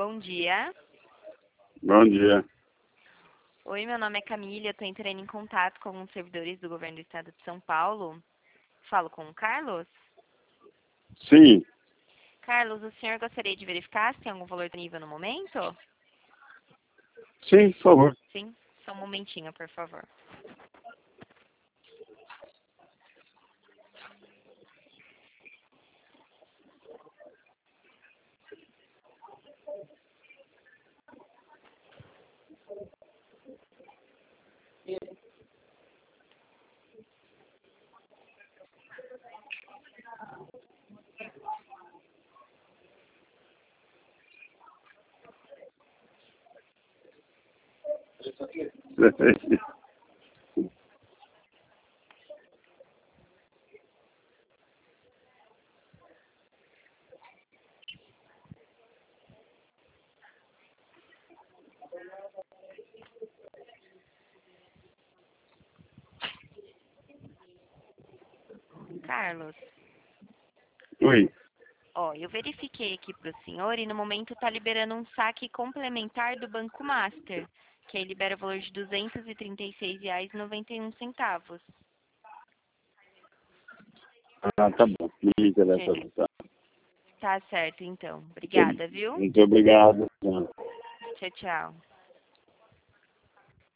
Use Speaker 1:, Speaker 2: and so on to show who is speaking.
Speaker 1: Bom dia.
Speaker 2: Bom dia.
Speaker 1: Oi, meu nome é Camila, eu estou entrando em contato com alguns servidores do governo do estado de São Paulo. Falo com o Carlos.
Speaker 2: Sim,
Speaker 1: Carlos, o senhor gostaria de verificar se tem algum valor disponível no momento?
Speaker 2: sim, por favor.
Speaker 1: Sim, só um momentinho, por favor. Carlos,
Speaker 2: Oi.
Speaker 1: eu verifiquei aqui para o senhor e no momento está liberando um saque complementar do Banco Master, que aí libera o valor de R$ 236,91.
Speaker 2: Ah, tá bom. Me interessa.
Speaker 1: Sim.
Speaker 2: Tá.
Speaker 1: Tá certo, então. Obrigada, viu?
Speaker 2: Muito obrigado.
Speaker 1: Tchau, tchau.